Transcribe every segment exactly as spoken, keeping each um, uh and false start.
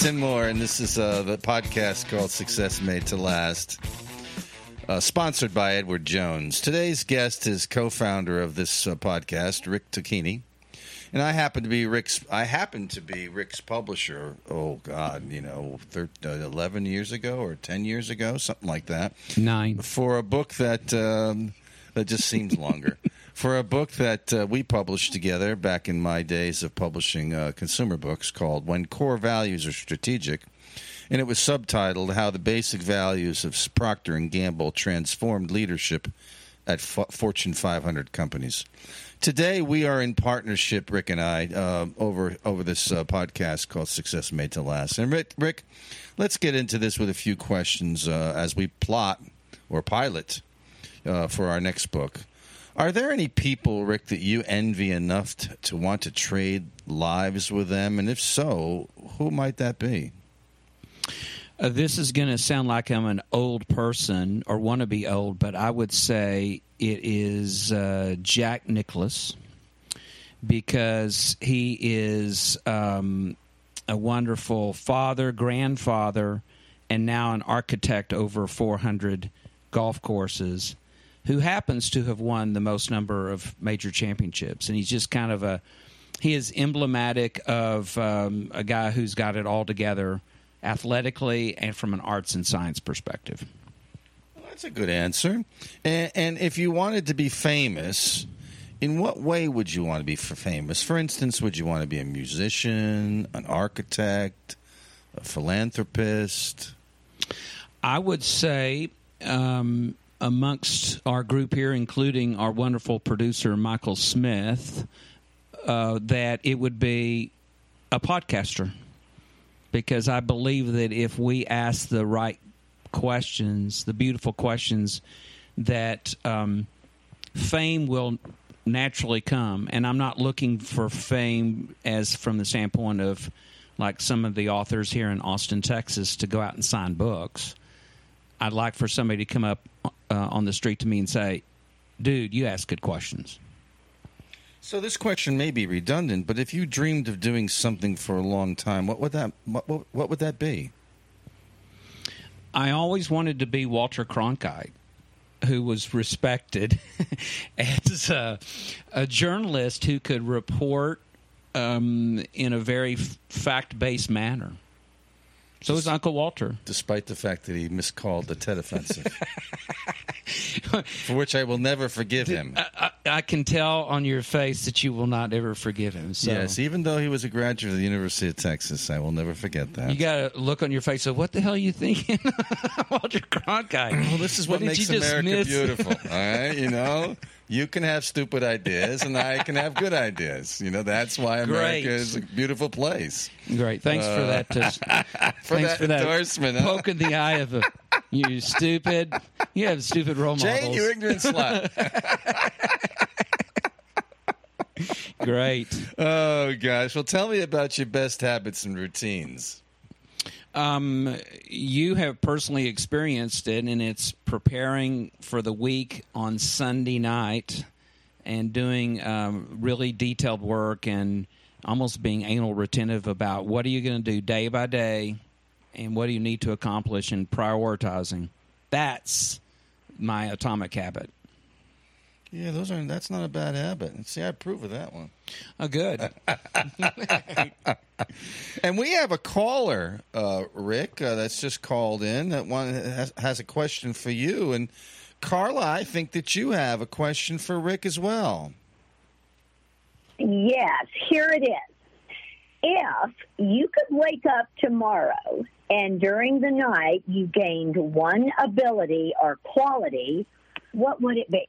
Tim Moore, and this is uh, the podcast called Success Made to Last, uh, sponsored by Edward Jones. Today's guest is co-founder of this uh, podcast, Rick Tocchini, and I happen to be Rick's. I happen to be Rick's publisher. Oh God, you know, thirteen, eleven years ago or ten years ago, something like that. Nine for a book that um, that just seems longer. For a book that uh, we published together back in my days of publishing uh, consumer books called When Core Values Are Strategic, and it was subtitled How the Basic Values of Procter and Gamble Transformed Leadership at F- Fortune five hundred Companies. Today we are in partnership, Rick and I, uh, over over this uh, podcast called Success Made to Last. And Rick, Rick, let's get into this with a few questions uh, as we plot or pilot uh, for our next book. Are there any people, Rick, that you envy enough to, to want to trade lives with them? And if so, who might that be? Uh, this is going to sound like I'm an old person or want to be old, but I would say it is uh, Jack Nicklaus, because he is um, a wonderful father, grandfather, and now an architect over four hundred golf courses, who happens to have won the most number of major championships. And he's just kind of a, he is emblematic of um, a guy who's got it all together athletically and from an arts and science perspective. Well, that's a good answer. And, and if you wanted to be famous, in what way would you want to be f- famous? For instance, would you want to be a musician, an architect, a philanthropist? I would say... Um, amongst our group here, including our wonderful producer, Michael Smith, uh, that it would be a podcaster. Because I believe that if we ask the right questions, the beautiful questions, that um, fame will naturally come. And I'm not looking for fame as from the standpoint of, like some of the authors here in Austin, Texas, to go out and sign books. I'd like for somebody to come up uh, on the street to me and say, dude, you ask good questions. So this question may be redundant, but if you dreamed of doing something for a long time, what would that what, what, what would that be? I always wanted to be Walter Cronkite, who was respected as a, a journalist who could report um, in a very f- fact-based manner. So is Uncle Walter. Despite the fact that he miscalled the Tet Offensive, for which I will never forgive him. I, I, I can tell on your face that you will not ever forgive him. So. Yes, even though he was a graduate of the University of Texas, I will never forget that. You got a look on your face of, what the hell are you thinking? Walter Cronkite. Well, this is what, what makes America miss? beautiful, all right? You know? You can have stupid ideas, and I can have good ideas. You know, that's why America Great. is a beautiful place. Great. Thanks uh, for that. Uh, for thanks that for that endorsement. Huh? Poke in the eye of a, you stupid. You have stupid role models. Jane, you ignorant slut. Great. Oh, gosh. Well, tell me about your best habits and routines. Um, you have personally experienced it, and it's preparing for the week on Sunday night and doing um, really detailed work and almost being anal retentive about what are you going to do day by day and what do you need to accomplish and prioritizing. That's my atomic habit. Yeah, those are. That's not a bad habit. See, I approve of that one. Oh, good. And we have a caller, uh, Rick, uh, that's just called in that one has, has a question for you. And Carla, I think that you have a question for Rick as well. Yes, here it is. If you could wake up tomorrow and during the night you gained one ability or quality, what would it be?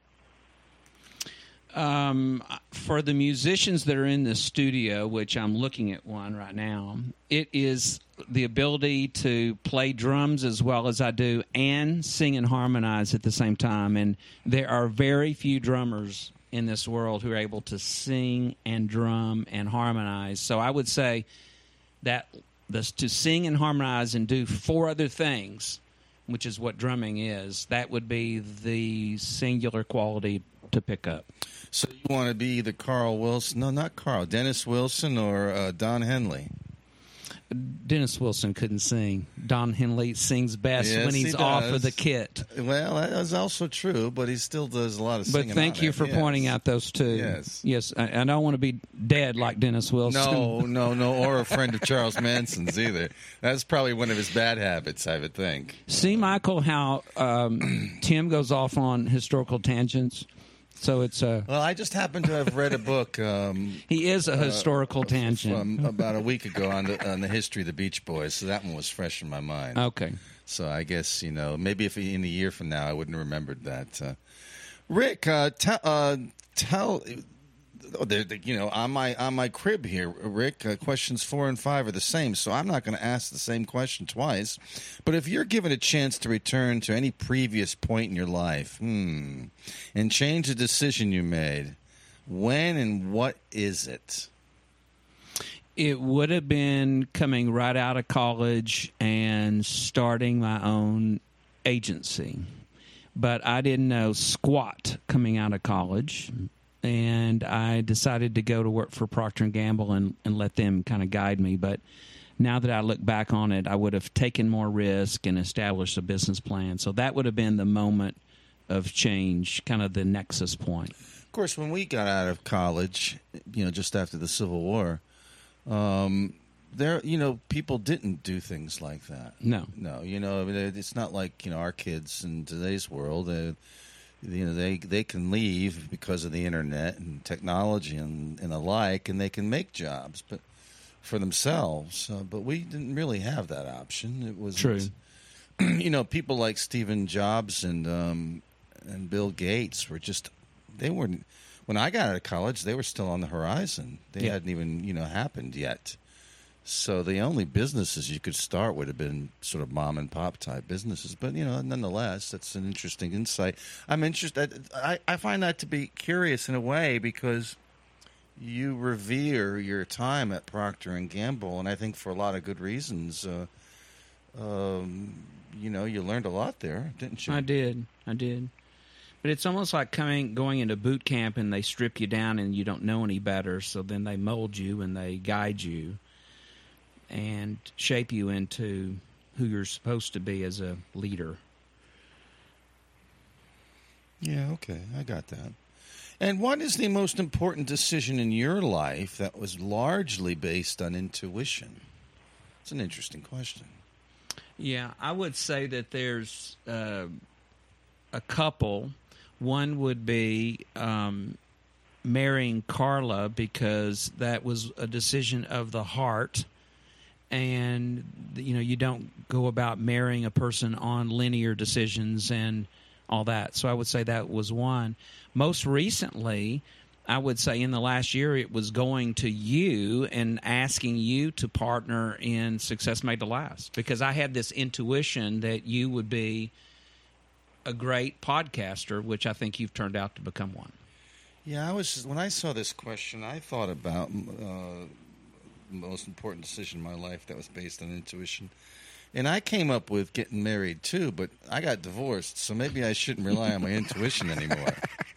Um, for the musicians that are in the studio, which I'm looking at one right now, it is the ability to play drums as well as I do and sing and harmonize at the same time. And there are very few drummers in this world who are able to sing and drum and harmonize. So I would say that this, to sing and harmonize and do four other things, which is what drumming is, that would be the singular quality to pick up. So you want to be either Carl Wilson, no, not Carl, Dennis Wilson or uh, Don Henley? Dennis Wilson couldn't sing. Don Henley sings best Yes, when he's he off does. of the kit. Well, that is also true, but he still does a lot of singing. But thank on you it. for Yes. pointing out those two. Yes. Yes, I, I don't want to be dead like Dennis Wilson. No, no, no, or a friend of Charles Manson's either. That's probably one of his bad habits, I would think. See, Michael, how um, Tim goes off on historical tangents. So it's a. Well, I just happened to have read a book. Um, He is a historical tangent. From about a week ago on the on the history of the Beach Boys, so that one was fresh in my mind. Okay. So I guess, you know, maybe if in a year from now I wouldn't have remembered that. Uh, Rick, uh, t- uh, tell. Oh, they're, they, you know, on my on my crib here, Rick. Uh, questions four and five are the same, so I'm not going to ask the same question twice. But if you're given a chance to return to any previous point in your life, hmm, and change a decision you made, when and what is it? It would have been coming right out of college and starting my own agency. But I didn't know squat coming out of college. And I decided to go to work for Procter and Gamble and, and let them kind of guide me. But now that I look back on it, I would have taken more risk and established a business plan. So that would have been the moment of change, kind of the nexus point. Of course, when we got out of college, you know, just after the Civil War, um, there, you know, people didn't do things like that. No. No, you know, I mean, it's not like, you know, our kids in today's world, uh, you know, they they can leave because of the internet and technology and, and the like, and they can make jobs, but for themselves. Uh, but we didn't really have that option. It was True. You know, people like Stephen Jobs and um, and Bill Gates were just they weren't. When I got out of college, they were still on the horizon. They Yeah. hadn't even you know happened yet. So the only businesses you could start would have been sort of mom and pop type businesses. But, you know, nonetheless, that's an interesting insight. I'm interested. I, I find that to be curious in a way because you revere your time at Procter and Gamble, and I think for a lot of good reasons. Uh, um, you know, you learned a lot there, didn't you? I did. I did. But it's almost like coming going into boot camp and they strip you down and you don't know any better. So then they mold you and they guide you and shape you into who you're supposed to be as a leader. Yeah, okay, I got that. And what is the most important decision in your life that was largely based on intuition? It's an interesting question. Yeah, I would say that there's uh, a couple. One would be um, marrying Carla because that was a decision of the heart. And, you know, you don't go about marrying a person on linear decisions and all that. So I would say that was one. Most recently, I would say in the last year, it was going to you and asking you to partner in Success Made to Last, because I had this intuition that you would be a great podcaster, which I think you've turned out to become one. Yeah, I was when I saw this question, I thought about uh, the most important decision in my life that was based on intuition. And I came up with getting married, too, but I got divorced, so maybe I shouldn't rely on my intuition anymore.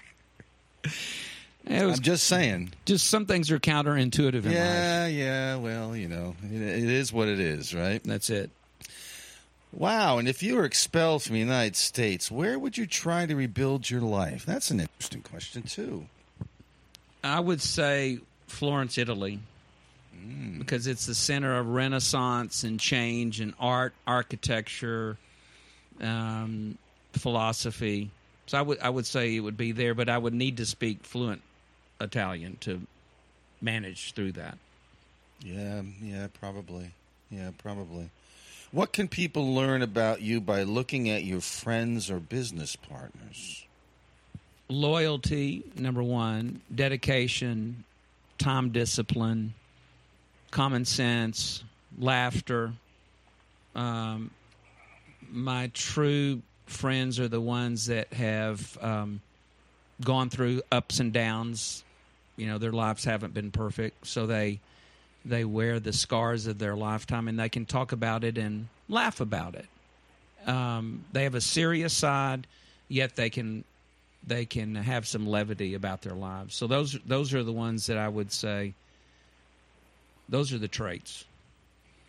It was I'm just saying. just some things are counterintuitive in life. Yeah, yeah, well, you know, it, it is what it is, right? That's it. Wow, and if you were expelled from the United States, where would you try to rebuild your life? That's an interesting question, too. I would say Florence, Italy, Mm. because it's the center of Renaissance and change and art, architecture, um, philosophy. So I would I would say it would be there, but I would need to speak fluent Italian to manage through that. Yeah, yeah, probably. Yeah, probably. What can people learn about you by looking at your friends or business partners? Loyalty, number one. Dedication, time discipline, common sense, laughter. Um, my true friends are the ones that have um, gone through ups and downs. You know, their lives haven't been perfect, so they they wear the scars of their lifetime, and they can talk about it and laugh about it. Um, they have a serious side, yet they can they can have some levity about their lives. So those those are the ones that I would say. Those are the traits.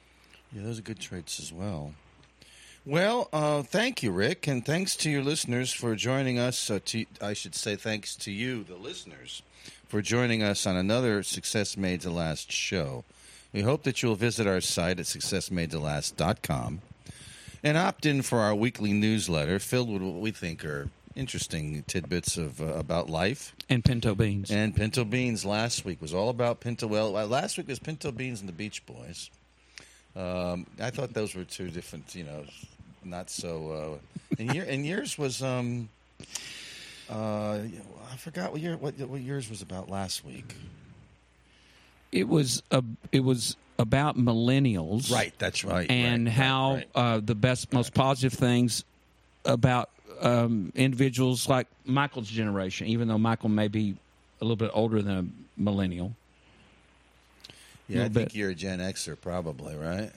Yeah, those are good traits as well. Well, uh, thank you, Rick, and thanks to your listeners for joining us. Uh, to, I should say thanks to you, the listeners, for joining us on another Success Made to Last show. We hope that you'll visit our site at success made to last dot com and opt in for our weekly newsletter filled with what we think are interesting tidbits of uh, about life. And pinto beans. And pinto beans last week was all about pinto. Well, last week was pinto beans and the Beach Boys. Um, I thought those were two different, you know, not so. Uh, and, year, and yours was, um, uh, I forgot what, year, what, what yours was about last week. It was a, it was about millennials. Right, that's right. And right, how right, right. Uh, the best, most positive things about um, individuals like Michael's generation, even though Michael may be a little bit older than a millennial. Yeah, I think bit. you're a Gen Xer probably, right?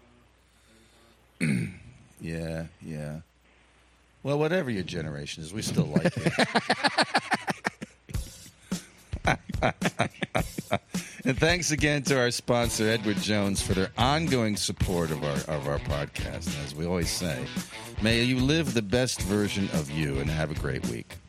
yeah, yeah. Well, whatever your generation is, we still like you. And thanks again to our sponsor, Edward Jones, for their ongoing support of our of our podcast. And as we always say, may you live the best version of you and have a great week.